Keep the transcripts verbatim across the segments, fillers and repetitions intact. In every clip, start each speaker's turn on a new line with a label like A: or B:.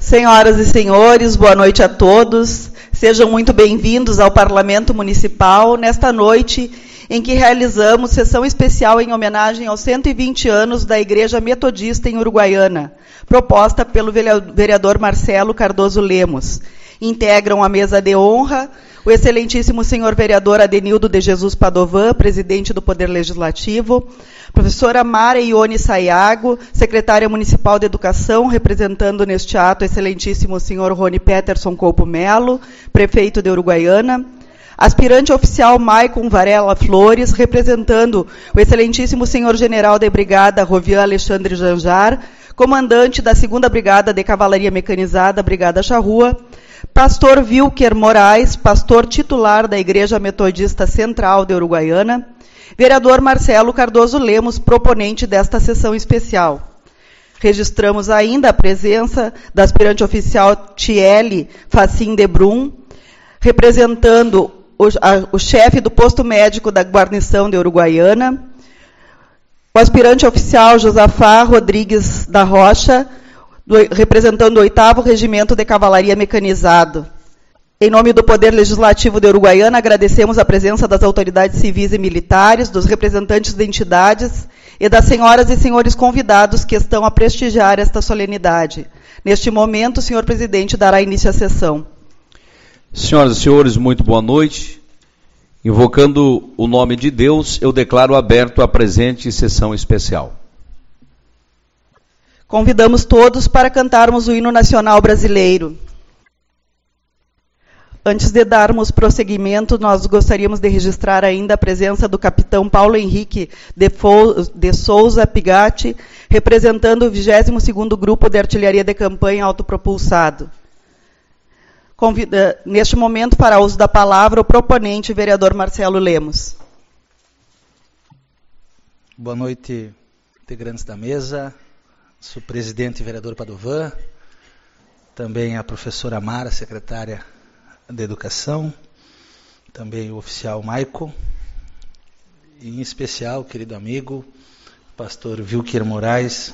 A: Senhoras e senhores, boa noite a todos. Sejam muito bem-vindos ao Parlamento Municipal nesta noite em que realizamos sessão especial em homenagem aos cento e vinte anos da Igreja Metodista em Uruguaiana, proposta pelo vereador Marcelo Cardoso Lemos. Integram a mesa de honra o excelentíssimo senhor vereador Adenildo de Jesus Padovan, presidente do Poder Legislativo, professora Mara Ione Sayago, secretária municipal de Educação, representando neste ato o excelentíssimo senhor Rony Peterson Coupo Melo, prefeito de Uruguaiana, aspirante oficial Maicon Varela Flores, representando o excelentíssimo senhor general de brigada Rovian Alexandre Janjar, comandante da segunda Brigada de Cavalaria Mecanizada, Brigada Charrua, pastor Wilker Moraes, pastor titular da Igreja Metodista Central de Uruguaiana, vereador Marcelo Cardoso Lemos, proponente desta sessão especial. Registramos ainda a presença da aspirante oficial Tiele Facim de Brum, representando o, a, o chefe do posto médico da guarnição de Uruguaiana, o aspirante oficial Josafá Rodrigues da Rocha, do, representando o oitavo Regimento de Cavalaria Mecanizado. Em nome do Poder Legislativo de Uruguaiana, agradecemos a presença das autoridades civis e militares, dos representantes de entidades e das senhoras e senhores convidados que estão a prestigiar esta solenidade. Neste momento, o senhor presidente dará início à sessão.
B: Senhoras e senhores, muito boa noite. Invocando o nome de Deus, eu declaro aberto a presente sessão especial.
A: Convidamos todos para cantarmos o hino nacional brasileiro. Antes de darmos prosseguimento, nós gostaríamos de registrar ainda a presença do capitão Paulo Henrique de, Fo- de Souza Pigatti, representando o vigésimo segundo Grupo de Artilharia de Campanha Autopropulsado. Convida, neste momento, para uso da palavra, o proponente, vereador Marcelo Lemos.
C: Boa noite, integrantes da mesa, sou presidente e vereador Padovan, também a professora Mara, secretária de Educação, também o oficial Maico, e em especial, querido amigo, pastor Wilker Moraes,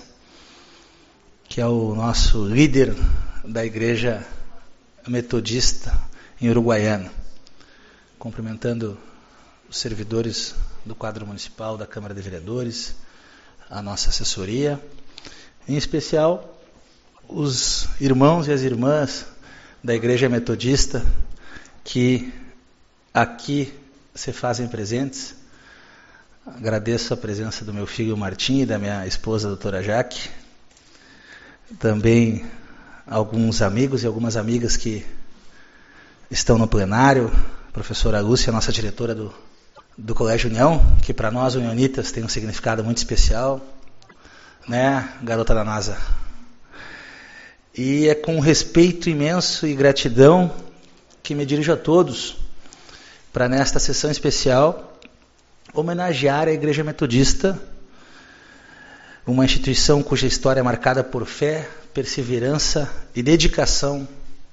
C: que é o nosso líder da Igreja Metodista em Uruguaiana, cumprimentando os servidores do quadro municipal da Câmara de Vereadores, a nossa assessoria, em especial os irmãos e as irmãs da Igreja Metodista que aqui se fazem presentes. Agradeço a presença do meu filho Martim e da minha esposa, a doutora Jaque. Também alguns amigos e algumas amigas que estão no plenário. A professora Lúcia, nossa diretora do, do Colégio União, que para nós, unionitas, tem um significado muito especial, né, garota da NASA? E é com respeito imenso e gratidão que me dirijo a todos para, nesta sessão especial, homenagear a Igreja Metodista, uma instituição cuja história é marcada por fé, perseverança e dedicação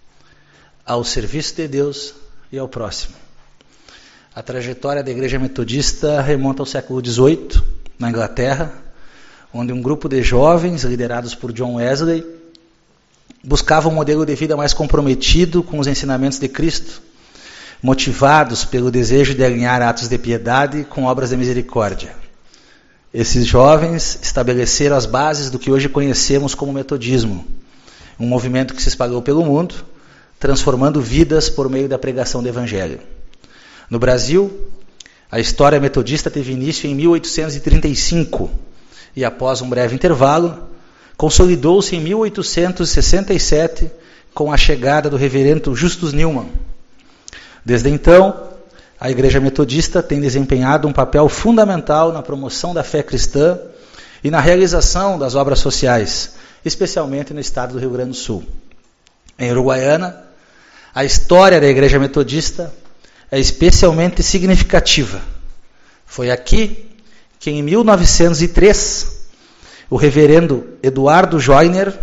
C: ao serviço de Deus e ao próximo. A trajetória da Igreja Metodista remonta ao século dezoito, na Inglaterra, onde um grupo de jovens, liderados por John Wesley, buscavam um modelo de vida mais comprometido com os ensinamentos de Cristo, motivados pelo desejo de alinhar atos de piedade com obras de misericórdia. Esses jovens estabeleceram as bases do que hoje conhecemos como metodismo, um movimento que se espalhou pelo mundo, transformando vidas por meio da pregação do Evangelho. No Brasil, a história metodista teve início em mil oitocentos e trinta e cinco e, após um breve intervalo, consolidou-se em mil oitocentos e sessenta e sete com a chegada do reverendo Justus Newman. Desde então, a Igreja Metodista tem desempenhado um papel fundamental na promoção da fé cristã e na realização das obras sociais, especialmente no estado do Rio Grande do Sul. Em Uruguaiana, a história da Igreja Metodista é especialmente significativa. Foi aqui que, em mil novecentos e três, o reverendo Eduardo Joyner,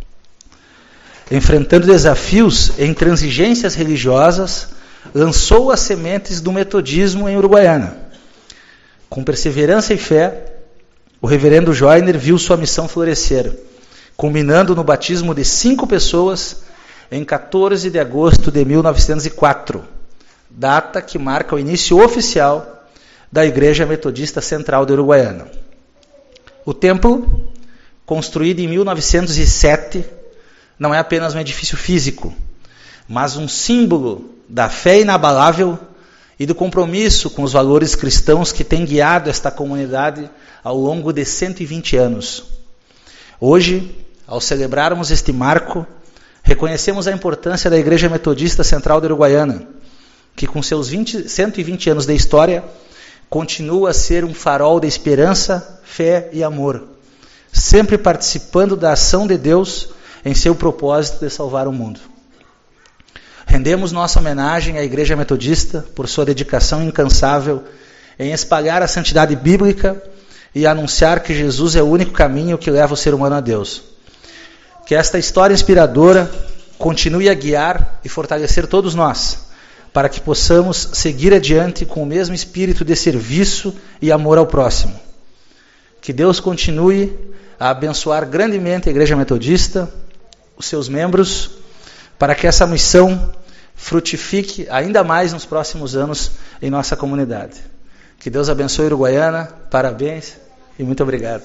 C: enfrentando desafios e intransigências religiosas, lançou as sementes do metodismo em Uruguaiana. Com perseverança e fé, o reverendo Joyner viu sua missão florescer, culminando no batismo de cinco pessoas em quatorze de agosto de mil novecentos e quatro, data que marca o início oficial da Igreja Metodista Central de Uruguaiana. O templo, construído em mil novecentos e sete, não é apenas um edifício físico, mas um símbolo da fé inabalável e do compromisso com os valores cristãos que tem guiado esta comunidade ao longo de cento e vinte anos. Hoje, ao celebrarmos este marco, reconhecemos a importância da Igreja Metodista Central de Uruguaiana, que com seus vinte, cento e vinte anos de história, continua a ser um farol de esperança, fé e amor, sempre participando da ação de Deus em seu propósito de salvar o mundo. Rendemos nossa homenagem à Igreja Metodista por sua dedicação incansável em espalhar a santidade bíblica e anunciar que Jesus é o único caminho que leva o ser humano a Deus. Que esta história inspiradora continue a guiar e fortalecer todos nós, para que possamos seguir adiante com o mesmo espírito de serviço e amor ao próximo. Que Deus continue a abençoar grandemente a Igreja Metodista, os seus membros, para que essa missão frutifique ainda mais nos próximos anos em nossa comunidade. Que Deus abençoe Uruguaiana, parabéns e muito obrigado.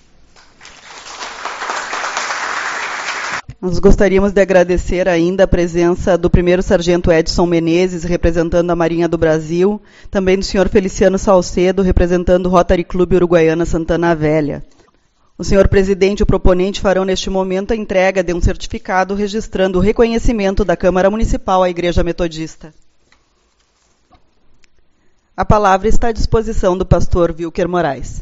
A: Nós gostaríamos de agradecer ainda a presença do primeiro sargento Edson Menezes, representando a Marinha do Brasil, também do senhor Feliciano Salcedo, representando o Rotary Clube Uruguaiana Santana Velha. O senhor presidente e o proponente farão neste momento a entrega de um certificado registrando o reconhecimento da Câmara Municipal à Igreja Metodista. A palavra está à disposição do pastor Wilker Moraes.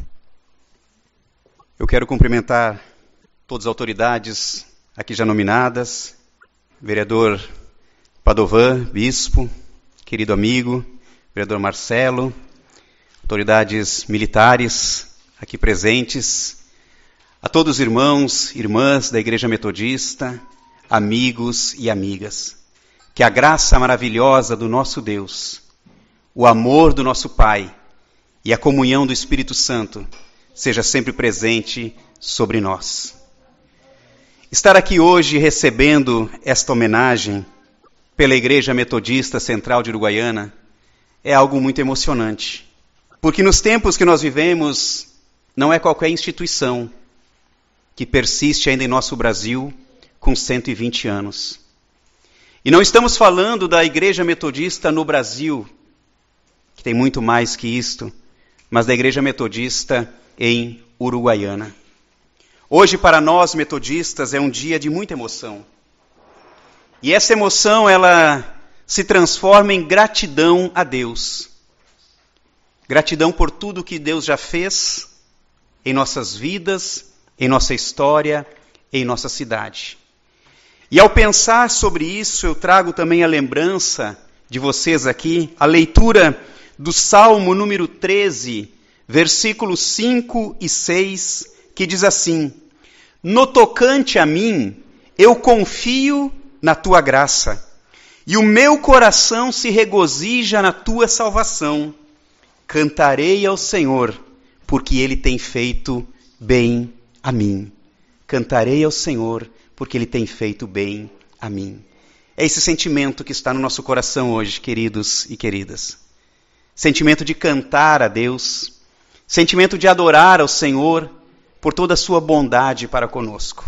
D: Eu quero cumprimentar todas as autoridades aqui já nominadas, vereador Padovan, bispo, querido amigo, vereador Marcelo, autoridades militares aqui presentes, a todos os irmãos, irmãs da Igreja Metodista, amigos e amigas. Que a graça maravilhosa do nosso Deus, o amor do nosso Pai e a comunhão do Espírito Santo seja sempre presente sobre nós. Estar aqui hoje recebendo esta homenagem pela Igreja Metodista Central de Uruguaiana é algo muito emocionante. Porque nos tempos que nós vivemos, não é qualquer instituição que persiste ainda em nosso Brasil com cento e vinte anos. E não estamos falando da Igreja Metodista no Brasil, que tem muito mais que isto, mas da Igreja Metodista em Uruguaiana. Hoje, para nós metodistas, é um dia de muita emoção. E essa emoção, ela se transforma em gratidão a Deus. Gratidão por tudo que Deus já fez em nossas vidas, em nossa história, em nossa cidade. E ao pensar sobre isso, eu trago também a lembrança de vocês aqui, a leitura do Salmo número treze, versículos cinco e seis, que diz assim: no tocante a mim, eu confio na tua graça, e o meu coração se regozija na tua salvação. Cantarei ao Senhor, porque Ele tem feito bem a mim. Cantarei ao Senhor, porque Ele tem feito bem a mim. É esse sentimento que está no nosso coração hoje, queridos e queridas. Sentimento de cantar a Deus, sentimento de adorar ao Senhor, por toda a sua bondade para conosco.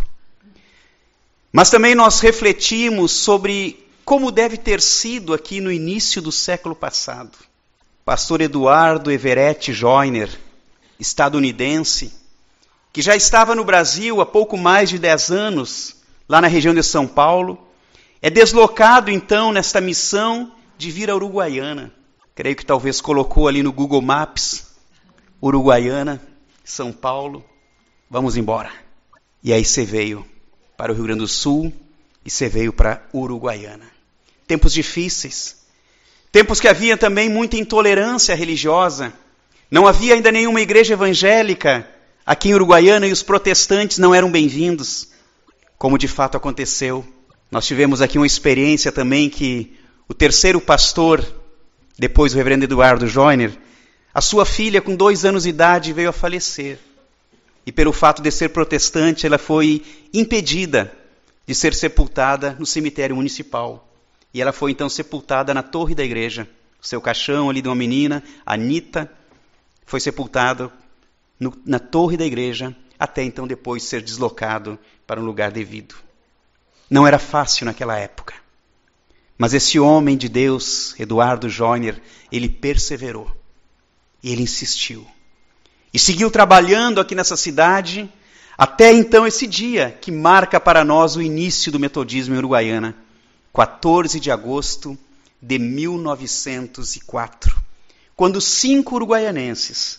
D: Mas também nós refletimos sobre como deve ter sido aqui no início do século passado. Pastor Eduardo Everett Joyner, estadunidense, que já estava no Brasil há pouco mais de dez anos, lá na região de São Paulo, é deslocado então nesta missão de vir a Uruguaiana. Creio que talvez colocou ali no Google Maps, Uruguaiana, São Paulo. Vamos embora. E aí você veio para o Rio Grande do Sul e você veio para Uruguaiana. Tempos difíceis. Tempos que havia também muita intolerância religiosa. Não havia ainda nenhuma igreja evangélica aqui em Uruguaiana e os protestantes não eram bem-vindos. Como de fato aconteceu. Nós tivemos aqui uma experiência também que o terceiro pastor, depois do reverendo Eduardo Joyner, a sua filha com dois anos de idade veio a falecer. e pelo fato de ser protestante, ela foi impedida de ser sepultada no cemitério municipal. E ela foi então sepultada na torre da igreja. O seu caixão ali de uma menina, Anita, foi sepultado no, na torre da igreja, até então depois ser deslocado para um lugar devido. Não era fácil naquela época. Mas esse homem de Deus, Eduardo Joiner, ele perseverou. E ele insistiu. E seguiu trabalhando aqui nessa cidade, até então esse dia que marca para nós o início do metodismo em Uruguaiana, quatorze de agosto de mil novecentos e quatro, quando cinco uruguaianenses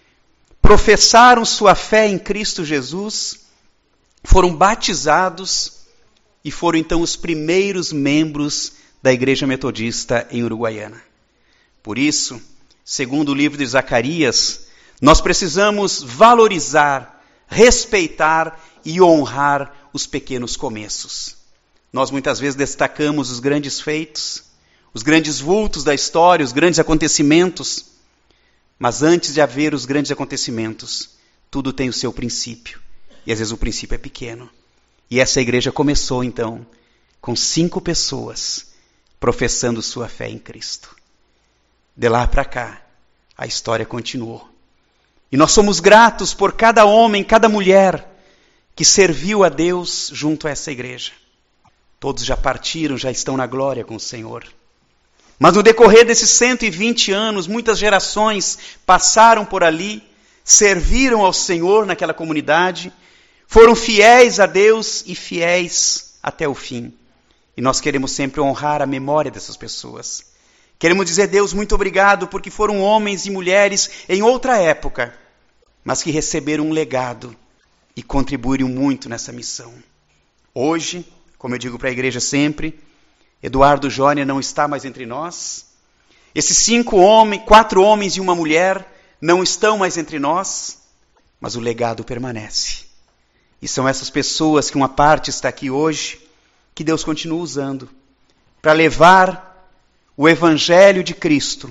D: professaram sua fé em Cristo Jesus, foram batizados e foram então os primeiros membros da Igreja Metodista em Uruguaiana. Por isso, segundo o livro de Zacarias, nós precisamos valorizar, respeitar e honrar os pequenos começos. Nós muitas vezes destacamos os grandes feitos, os grandes vultos da história, os grandes acontecimentos, mas antes de haver os grandes acontecimentos, tudo tem o seu princípio. E às vezes o princípio é pequeno. E essa igreja começou então com cinco pessoas professando sua fé em Cristo. De lá para cá, a história continuou. E nós somos gratos por cada homem, cada mulher que serviu a Deus junto a essa igreja. Todos já partiram, já estão na glória com o Senhor. Mas no decorrer desses cento e vinte anos, muitas gerações passaram por ali, serviram ao Senhor naquela comunidade, foram fiéis a Deus e fiéis até o fim. E nós queremos sempre honrar a memória dessas pessoas. Queremos dizer, Deus, muito obrigado, porque foram homens e mulheres em outra época, mas que receberam um legado e contribuíram muito nessa missão. Hoje, como eu digo para a igreja sempre, Eduardo Joiner não está mais entre nós. Esses cinco homens, quatro homens e uma mulher não estão mais entre nós, mas o legado permanece. E são essas pessoas que uma parte está aqui hoje, que Deus continua usando para levar o Evangelho de Cristo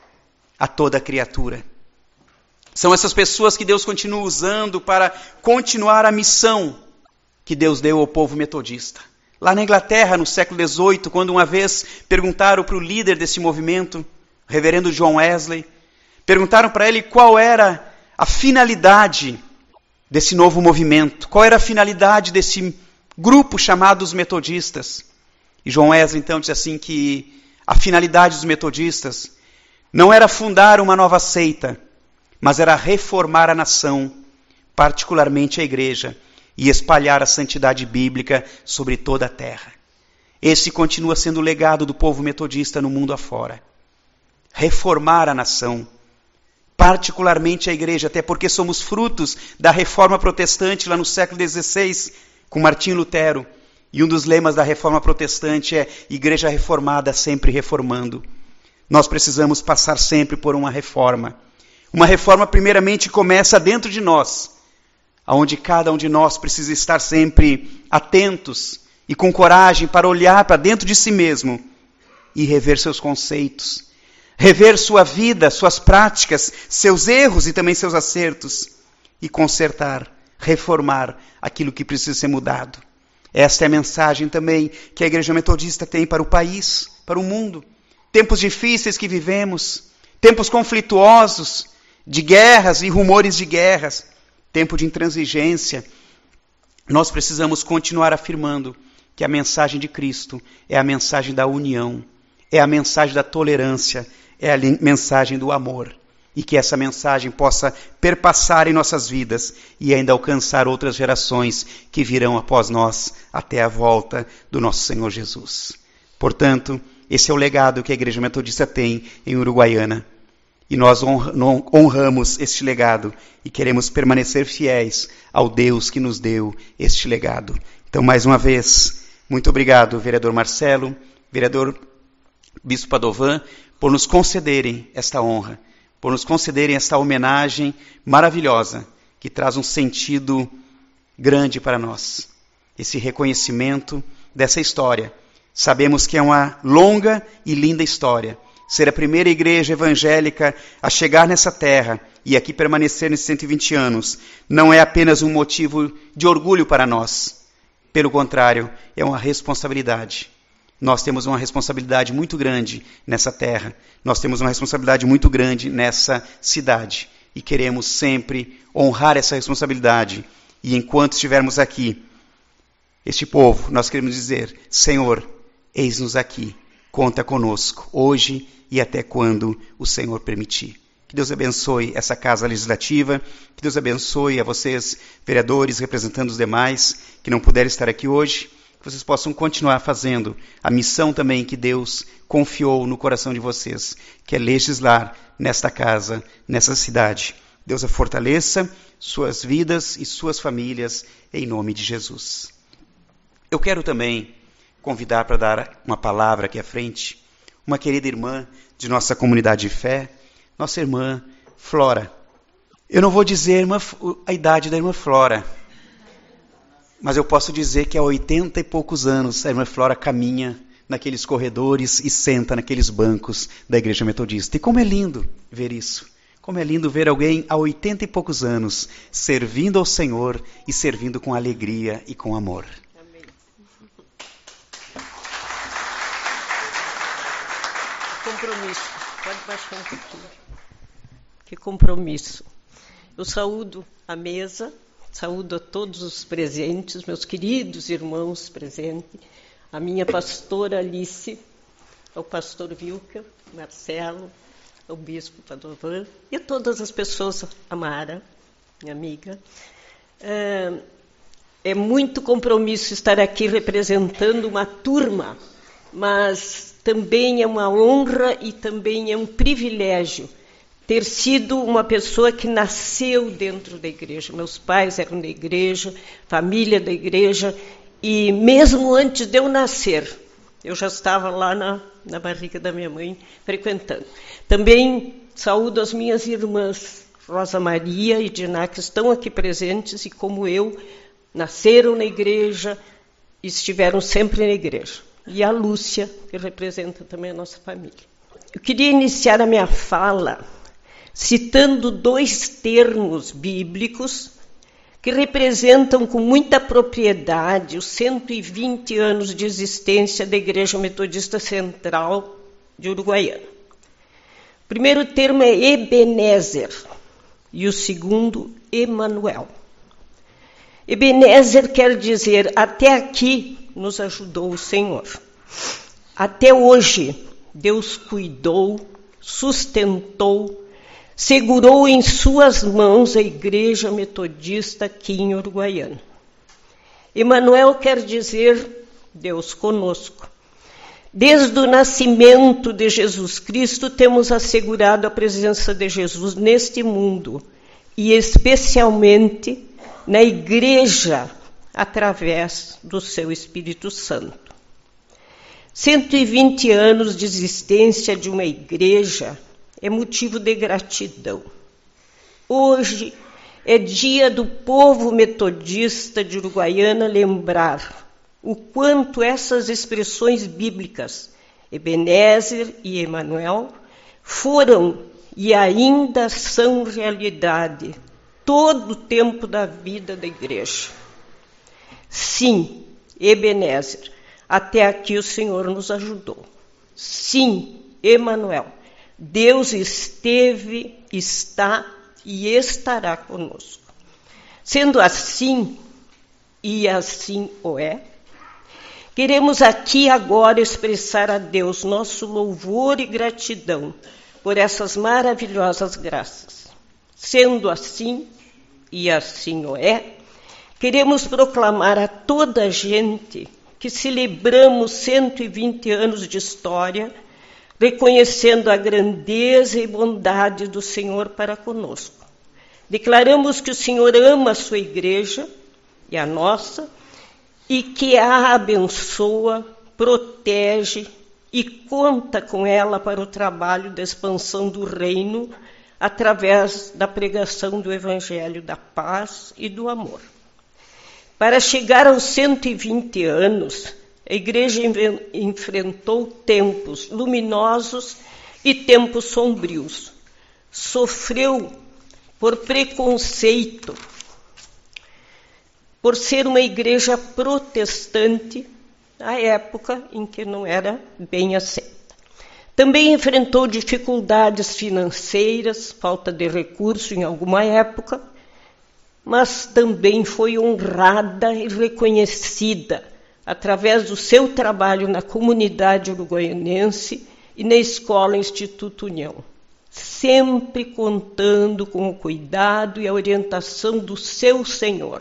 D: a toda a criatura. São essas pessoas que Deus continua usando para continuar a missão que Deus deu ao povo metodista. Lá na Inglaterra, no século dezoito, quando uma vez perguntaram para o líder desse movimento, o reverendo John Wesley, perguntaram para ele qual era a finalidade desse novo movimento, qual era a finalidade desse grupo chamado os metodistas. E John Wesley então disse assim que a finalidade dos metodistas não era fundar uma nova seita, mas era reformar a nação, particularmente a igreja, e espalhar a santidade bíblica sobre toda a terra. Esse continua sendo o legado do povo metodista no mundo afora. Reformar a nação, particularmente a igreja, até porque somos frutos da reforma protestante lá no século dezesseis, com Martinho Lutero. E um dos lemas da reforma protestante é Igreja Reformada sempre reformando. Nós precisamos passar sempre por uma reforma. Uma reforma primeiramente começa dentro de nós, onde cada um de nós precisa estar sempre atentos e com coragem para olhar para dentro de si mesmo e rever seus conceitos, rever sua vida, suas práticas, seus erros e também seus acertos e consertar, reformar aquilo que precisa ser mudado. Esta é a mensagem também que a Igreja Metodista tem para o país, para o mundo. Tempos difíceis que vivemos, tempos conflituosos, de guerras e rumores de guerras, tempo de intransigência. Nós precisamos continuar afirmando que a mensagem de Cristo é a mensagem da união, é a mensagem da tolerância, é a mensagem do amor. E que essa mensagem possa perpassar em nossas vidas e ainda alcançar outras gerações que virão após nós até a volta do nosso Senhor Jesus. Portanto, esse é o legado que a Igreja Metodista tem em Uruguaiana. E nós honramos este legado e queremos permanecer fiéis ao Deus que nos deu este legado. Então, mais uma vez, muito obrigado, vereador Marcelo, vereador Bispo Padovan, por nos concederem esta honra, por nos concederem esta homenagem maravilhosa, que traz um sentido grande para nós. Esse reconhecimento dessa história. Sabemos que é uma longa e linda história. Ser a primeira igreja evangélica a chegar nessa terra, e aqui permanecer nesses cento e vinte anos não é apenas um motivo de orgulho para nós. Pelo contrário, é uma responsabilidade. Nós temos uma responsabilidade muito grande nessa terra. Nós temos uma responsabilidade muito grande nessa cidade. E queremos sempre honrar essa responsabilidade. E enquanto estivermos aqui, este povo, nós queremos dizer: Senhor, eis-nos aqui, conta conosco, hoje e até quando o Senhor permitir. Que Deus abençoe essa casa legislativa, que Deus abençoe a vocês, vereadores, representando os demais, que não puderam estar aqui hoje, que vocês possam continuar fazendo a missão também que Deus confiou no coração de vocês, que é legislar nesta casa, nessa cidade. Deus a fortaleça, suas vidas e suas famílias, em nome de Jesus. Eu quero também convidar para dar uma palavra aqui à frente, uma querida irmã de nossa comunidade de fé, nossa irmã Flora. Eu não vou dizer irmã, a idade da irmã Flora, mas eu posso dizer que há oitenta e poucos anos a irmã Flora caminha naqueles corredores e senta naqueles bancos da Igreja Metodista. E como é lindo ver isso. Como é lindo ver alguém há oitenta e poucos anos servindo ao Senhor e servindo com alegria e com amor.
E: Amém. Compromisso. Pode baixar um pouquinho. Que compromisso. Eu saúdo a mesa, saúdo a todos os presentes, meus queridos irmãos presentes, a minha pastora Alice, ao pastor Vilca, Marcelo, ao bispo Padovan e a todas as pessoas, a Mara, minha amiga. É, é muito compromisso estar aqui representando uma turma, mas também é uma honra e também é um privilégio ter sido uma pessoa que nasceu dentro da igreja. Meus pais eram da igreja, família da igreja, e mesmo antes de eu nascer, eu já estava lá na, na barriga da minha mãe, frequentando. Também saúdo as minhas irmãs, Rosa Maria e Diná, que estão aqui presentes, e como eu, nasceram na igreja e estiveram sempre na igreja. E a Lúcia, que representa também a nossa família. Eu queria iniciar a minha fala citando dois termos bíblicos que representam com muita propriedade os cento e vinte anos de existência da Igreja Metodista Central de Uruguaiana. O primeiro termo é Ebenezer e o segundo, Emanuel. Ebenezer quer dizer, até aqui nos ajudou o Senhor. Até hoje, Deus cuidou, sustentou, segurou em suas mãos a Igreja Metodista aqui em Uruguaiana. Emanuel quer dizer Deus conosco. Desde o nascimento de Jesus Cristo, temos assegurado a presença de Jesus neste mundo, e especialmente na Igreja, através do seu Espírito Santo. cento e vinte anos de existência de uma igreja é motivo de gratidão. Hoje é dia do povo metodista de Uruguaiana lembrar o quanto essas expressões bíblicas, Ebenezer e Emanuel, foram e ainda são realidade todo o tempo da vida da igreja. Sim, Ebenezer, até aqui o Senhor nos ajudou. Sim, Emanuel, Deus esteve, está e estará conosco. Sendo assim, e assim o é, queremos aqui agora expressar a Deus nosso louvor e gratidão por essas maravilhosas graças. Sendo assim, e assim o é, queremos proclamar a toda a gente que celebramos cento e vinte anos de história, reconhecendo a grandeza e bondade do Senhor para conosco. Declaramos que o Senhor ama a sua igreja e a nossa, e que a abençoa, protege e conta com ela para o trabalho da expansão do reino através da pregação do Evangelho da paz e do amor. Para chegar aos cento e vinte anos, a igreja enfrentou tempos luminosos e tempos sombrios. Sofreu por preconceito, por ser uma igreja protestante, na época em que não era bem aceita. Também enfrentou dificuldades financeiras, falta de recurso em alguma época, mas também foi honrada e reconhecida através do seu trabalho na comunidade uruguaianense e na Escola Instituto União, sempre contando com o cuidado e a orientação do seu Senhor.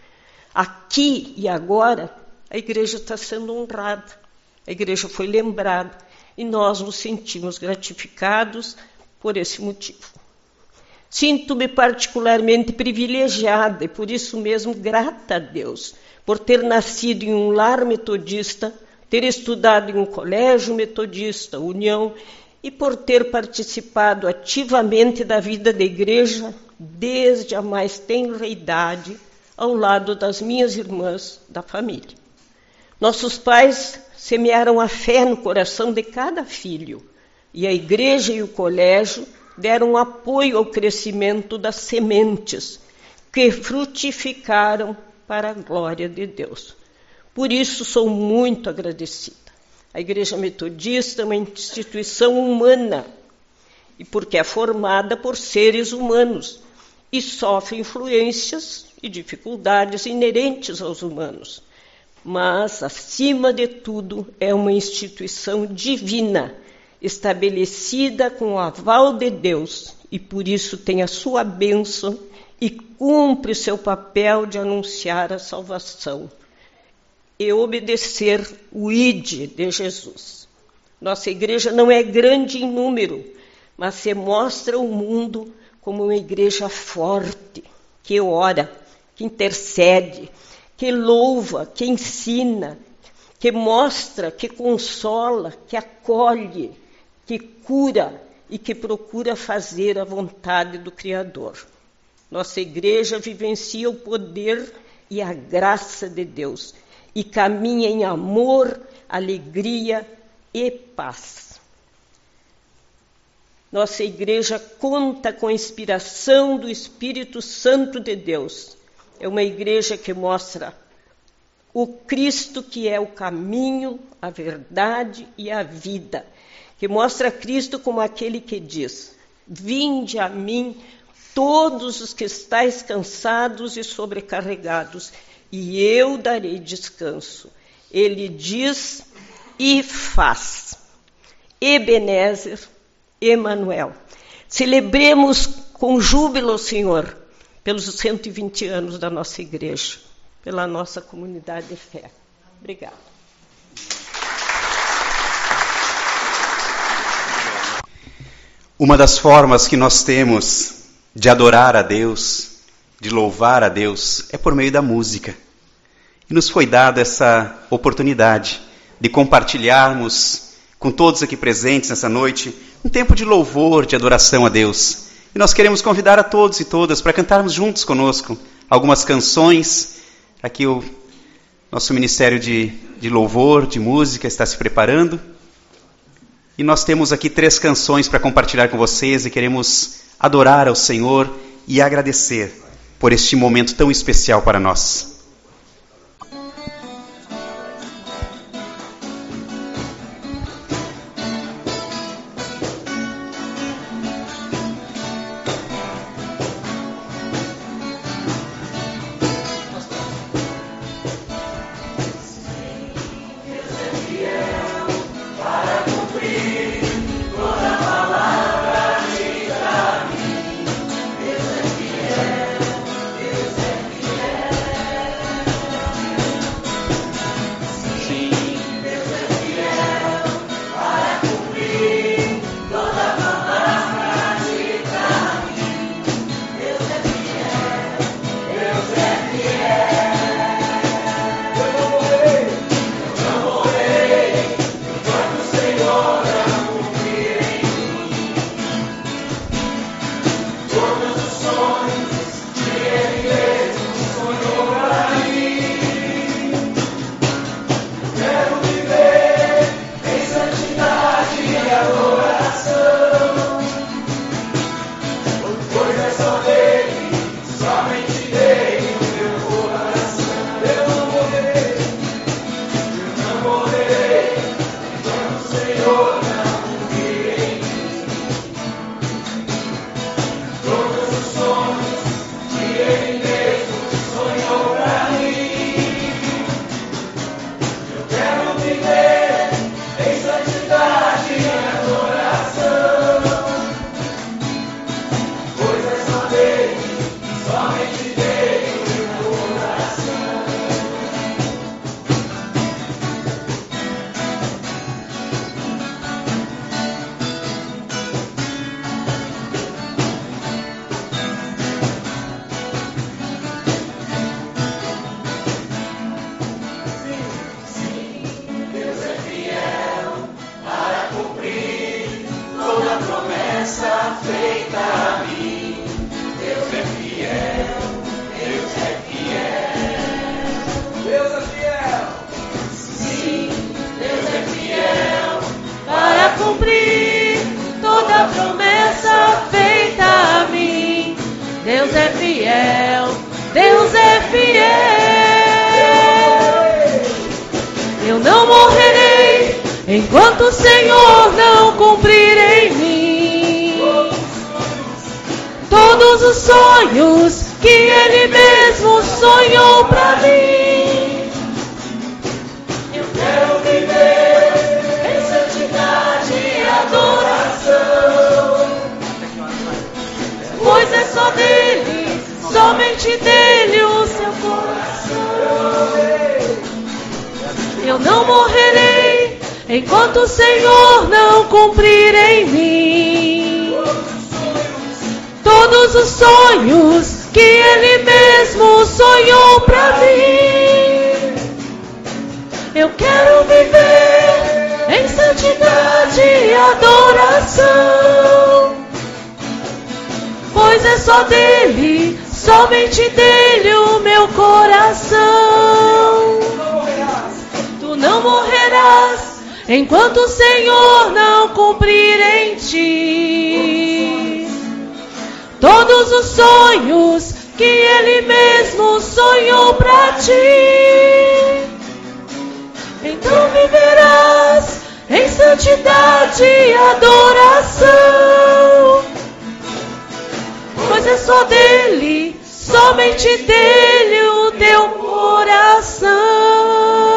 E: Aqui e agora, a igreja está sendo honrada, a igreja foi lembrada, e nós nos sentimos gratificados por esse motivo. Sinto-me particularmente privilegiada e, por isso mesmo, grata a Deus, por ter nascido em um lar metodista, ter estudado em um colégio metodista, União, e por ter participado ativamente da vida da igreja desde a mais tenra idade, ao lado das minhas irmãs da família. Nossos pais semearam a fé no coração de cada filho, e a igreja e o colégio deram apoio ao crescimento das sementes, que frutificaram para a glória de Deus. Por isso sou muito agradecida. A Igreja Metodista é uma instituição humana, e porque é formada por seres humanos, e sofre influências e dificuldades inerentes aos humanos. Mas, acima de tudo, é uma instituição divina, estabelecida com o aval de Deus, e por isso tem a sua bênção e cumpre seu papel de anunciar a salvação e obedecer o ide de Jesus. Nossa igreja não é grande em número, mas se mostra ao mundo como uma igreja forte, que ora, que intercede, que louva, que ensina, que mostra, que consola, que acolhe, que cura e que procura fazer a vontade do Criador. Nossa igreja vivencia o poder e a graça de Deus e caminha em amor, alegria e paz. Nossa igreja conta com a inspiração do Espírito Santo de Deus. É uma igreja que mostra o Cristo que é o caminho, a verdade e a vida, que mostra Cristo como aquele que diz: vinde a mim todos os que estáis cansados e sobrecarregados, e eu darei descanso. Ele diz e faz. Ebenezer, Emanuel. Celebremos com júbilo ao Senhor pelos cento e vinte anos da nossa igreja, pela nossa comunidade de fé. Obrigada.
D: Uma das formas que nós temos de adorar a Deus, de louvar a Deus, é por meio da música. E nos foi dada essa oportunidade de compartilharmos com todos aqui presentes nessa noite um tempo de louvor, de adoração a Deus. E nós queremos convidar a todos e todas para cantarmos juntos conosco algumas canções. Aqui o nosso Ministério de, de Louvor, de Música, está se preparando. E nós temos aqui três canções para compartilhar com vocês e queremos adorar ao Senhor e agradecer por este momento tão especial para nós.
F: Deus é fiel, Deus é fiel. cumprir toda promessa feita a mim. Deus é fiel, Deus é fiel. Eu não morrerei enquanto o Senhor não cumprir em mim todos os sonhos que Ele mesmo sonhou pra mim. Eu quero viver em santidade e adoração, pois é só dele, somente dele o seu coração. Eu não morrerei enquanto o Senhor não cumprir em mim todos os sonhos que Ele mesmo sonhou pra mim. Eu quero viver em santidade e adoração, pois é só dele, somente dele o meu coração. Tu não morrerás enquanto o Senhor não cumprir em ti todos os sonhos que Ele mesmo sonhou pra ti. Então viverás em santidade e adoração, pois é só dele, somente dele o teu coração.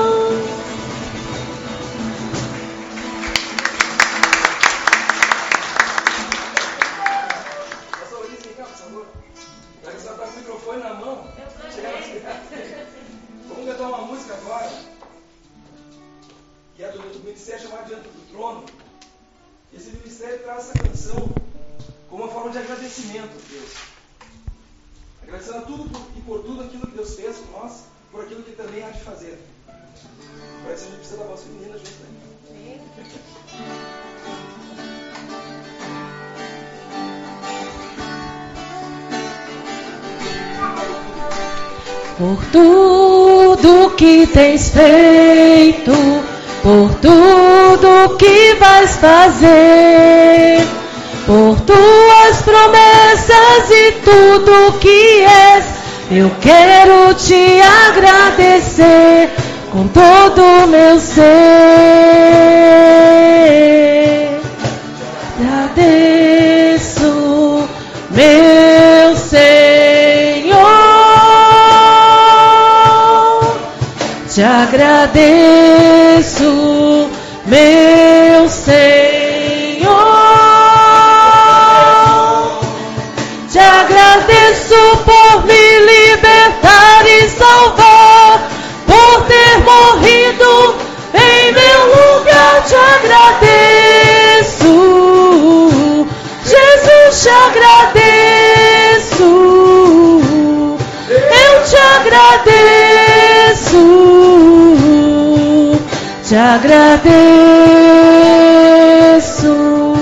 G: Vamos cantar uma música agora, que é do, do Ministério chamado Diante do Trono. Esse ministério traz essa canção como uma forma de agradecimento a Deus. Agradecendo a tudo por, e por tudo aquilo que Deus fez por nós, por aquilo que também há de fazer. Parece que a gente precisa da voz feminina junto, né?
F: Por tudo que tens feito, por tudo que vais fazer, por tuas promessas e tudo que és, eu quero te agradecer com todo o meu ser. Agradeço, meu Senhor, te agradeço, meu Senhor, te agradeço por me libertar e salvar, por ter morrido em meu lugar, te agradeço, Jesus, te agradeço, eu te agradeço, te agradeço.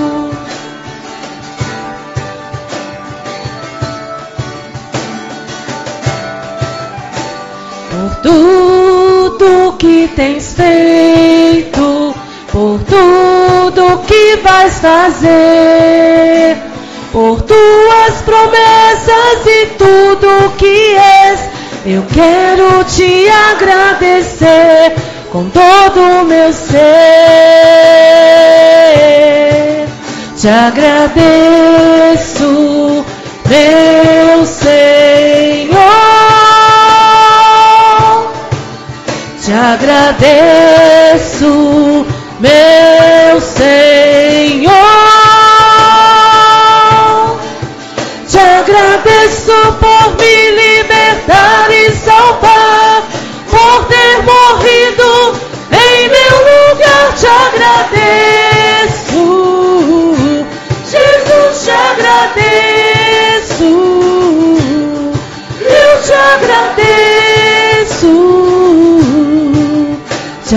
F: Por tudo que tens feito, por tudo que vais fazer, por tuas promessas e tudo que és, eu quero te agradecer com todo o meu ser. Te agradeço, meu Senhor, te agradeço, meu Senhor, te agradeço por me libertar e salvar, por ter morrido em meu lugar, te agradeço, Jesus, te agradeço, eu te agradeço, te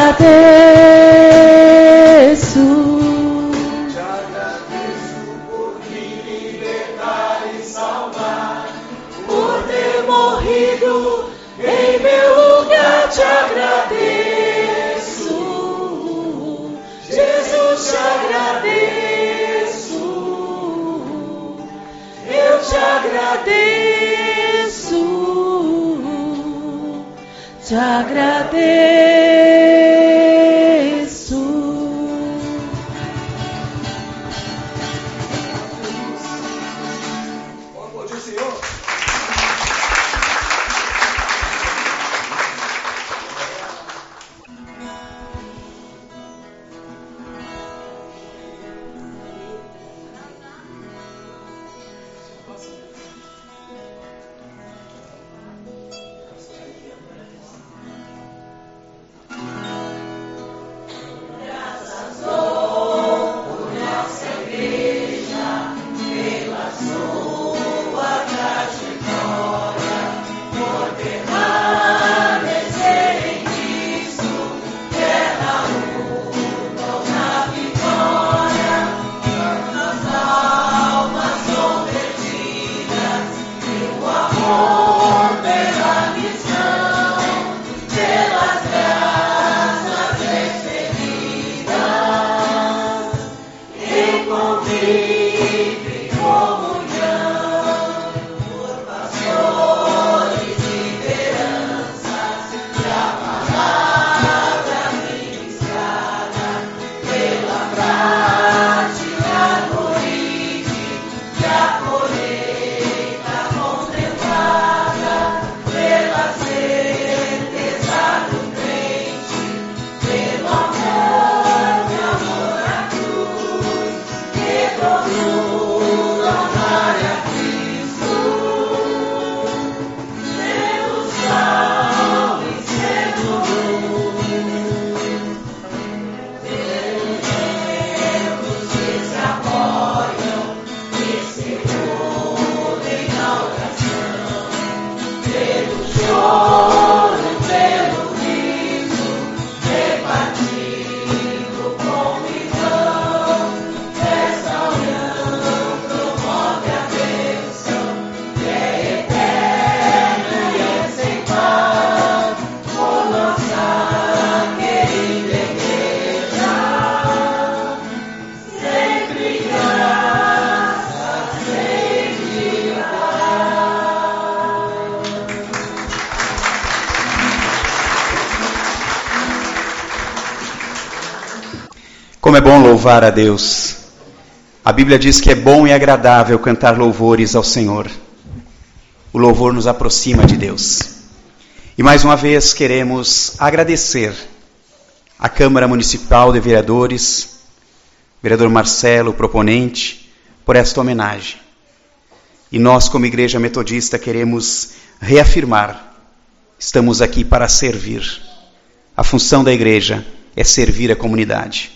F: agradeço.
G: Te agradeço por me libertar e salvar,
F: Por ter morrido em meu lugar, te agradeço, Jesus, te agradeço.
G: Vamos aplaudir o Senhor.
D: Como é bom louvar a Deus. A Bíblia diz que é bom e agradável cantar louvores ao Senhor. O louvor nos aproxima de Deus. E mais uma vez queremos agradecer à Câmara Municipal de Vereadores, vereador Marcelo, proponente, por esta homenagem. E nós, como Igreja Metodista, queremos reafirmar: estamos aqui para servir. A função da igreja é servir a comunidade.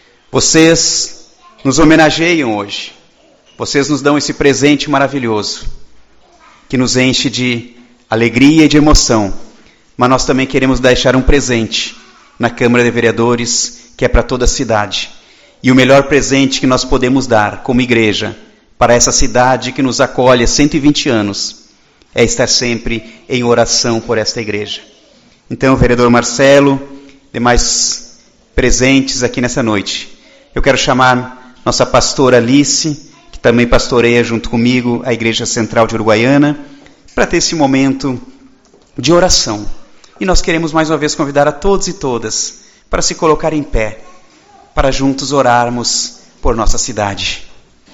D: Vocês nos homenageiam hoje. Vocês nos dão esse presente maravilhoso, que nos enche de alegria e de emoção. Mas nós também queremos deixar um presente na Câmara de Vereadores, que é para toda a cidade. E o melhor presente que nós podemos dar como igreja para essa cidade que nos acolhe há cento e vinte anos é estar sempre em oração por esta igreja. Então, vereador Marcelo, demais presentes aqui nessa noite. Eu quero chamar nossa pastora Alice, que também pastoreia junto comigo a Igreja Central de Uruguaiana, para ter esse momento de oração. E nós queremos mais uma vez convidar a todos e todas para se colocar em pé, para juntos orarmos por nossa cidade.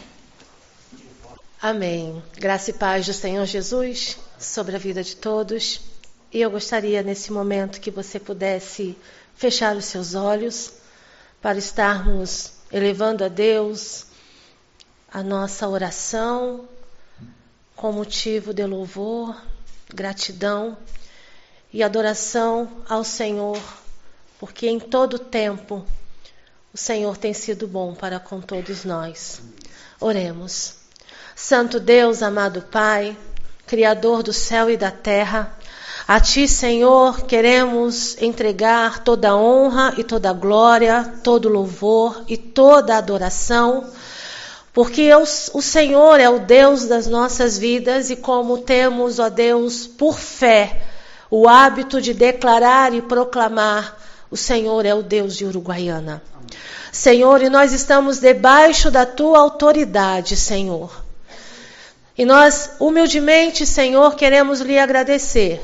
H: Amém. Graça e paz do Senhor Jesus sobre a vida de todos. E eu gostaria nesse momento que você pudesse fechar os seus olhos para estarmos elevando a Deus a nossa oração com motivo de louvor, gratidão e adoração ao Senhor, porque em todo tempo o Senhor tem sido bom para com todos nós. Oremos. Santo Deus, amado Pai, Criador do céu e da terra, a Ti, Senhor, queremos entregar toda a honra e toda a glória, todo o louvor e toda a adoração, porque o, o Senhor é o Deus das nossas vidas e como temos, ó Deus, por fé, o hábito de declarar e proclamar, o Senhor é o Deus de Uruguaiana. Senhor, e nós estamos debaixo da Tua autoridade, Senhor. E nós, humildemente, Senhor, queremos lhe agradecer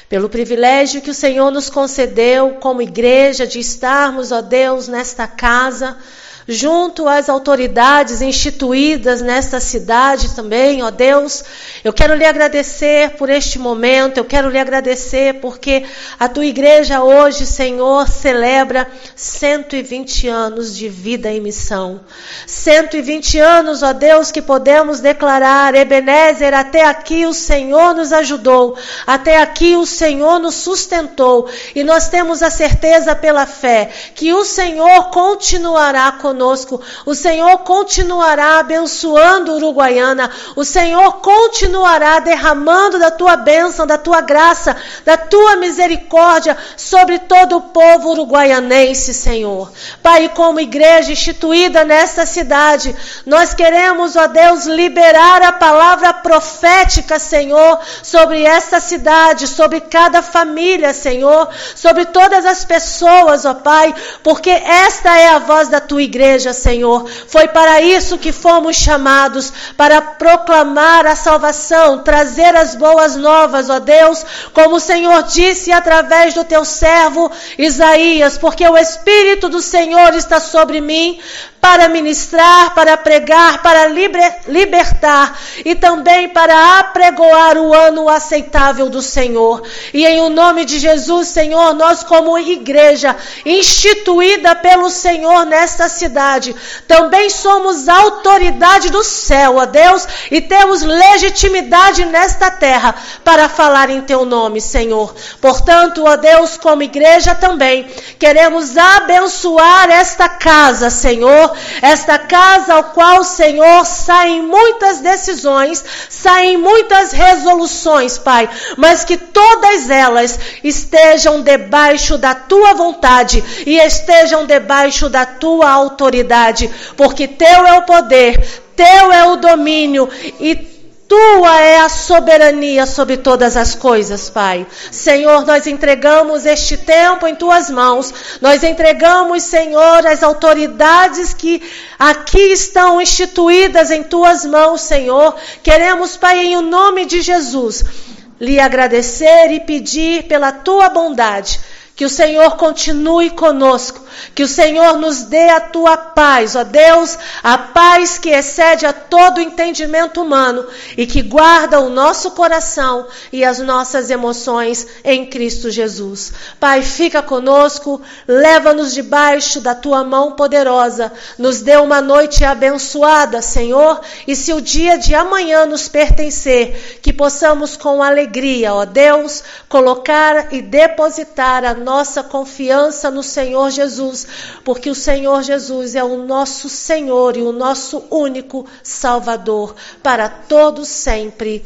H: pelo privilégio que o Senhor nos concedeu como igreja de estarmos, ó Deus, nesta casa, junto às autoridades instituídas nesta cidade também, ó Deus. Eu quero lhe agradecer por este momento, eu quero lhe agradecer porque a tua igreja hoje, Senhor, celebra cento e vinte anos de vida e missão. cento e vinte anos, ó Deus, que podemos declarar, Ebenezer, até aqui o Senhor nos ajudou, até aqui o Senhor nos sustentou, e nós temos a certeza pela fé que o Senhor continuará conosco. Conosco. O Senhor continuará abençoando Uruguaiana, o Senhor continuará derramando da tua bênção, da tua graça, da tua misericórdia sobre todo o povo uruguaianense, Senhor. Pai, como igreja instituída nesta cidade, nós queremos, ó Deus, liberar a palavra profética, Senhor, sobre esta cidade, sobre cada família, Senhor, sobre todas as pessoas, ó Pai, porque esta é a voz da tua igreja. Igreja, Senhor, foi para isso que fomos chamados, para proclamar a salvação, trazer as boas novas, ó Deus, como o Senhor disse através do teu servo Isaías, porque o Espírito do Senhor está sobre mim, para ministrar, para pregar, para liber, libertar e também para apregoar o ano aceitável do Senhor. E em o nome de Jesus, Senhor, nós como igreja instituída pelo Senhor nesta cidade, também somos autoridade do céu, ó Deus, e temos legitimidade nesta terra para falar em teu nome, Senhor. Portanto, ó Deus, como igreja também, queremos abençoar esta casa, Senhor, esta casa ao qual, Senhor, saem muitas decisões, saem muitas resoluções, Pai, mas que todas elas estejam debaixo da tua vontade e estejam debaixo da tua autoridade, porque teu é o poder, teu é o domínio e tua é a soberania sobre todas as coisas, Pai. Senhor, nós entregamos este tempo em tuas mãos. Nós entregamos, Senhor, as autoridades que aqui estão instituídas em tuas mãos, Senhor. Queremos, Pai, em o nome de Jesus, lhe agradecer e pedir pela tua bondade, que o Senhor continue conosco, que o Senhor nos dê a tua paz, ó Deus, a paz que excede a todo entendimento humano e que guarda o nosso coração e as nossas emoções em Cristo Jesus. Pai, fica conosco, leva-nos debaixo da tua mão poderosa, nos dê uma noite abençoada, Senhor, e se o dia de amanhã nos pertencer, que possamos com alegria, ó Deus, colocar e depositar a nossa confiança no Senhor Jesus, porque o Senhor Jesus é o nosso Senhor e o nosso único Salvador para todos sempre.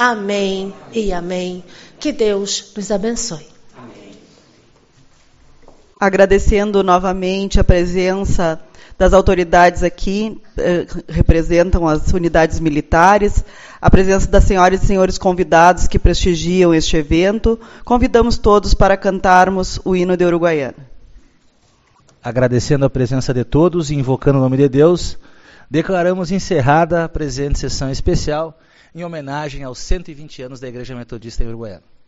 H: Amém e amém. Que Deus nos abençoe.
A: Agradecendo novamente a presença das autoridades aqui, eh, representam as unidades militares, a presença das senhoras e senhores convidados que prestigiam este evento, convidamos todos para cantarmos o hino de Uruguaiana.
C: Agradecendo a presença de todos e invocando o nome de Deus, declaramos encerrada a presente sessão especial em homenagem aos cento e vinte anos da Igreja Metodista em Uruguaiana.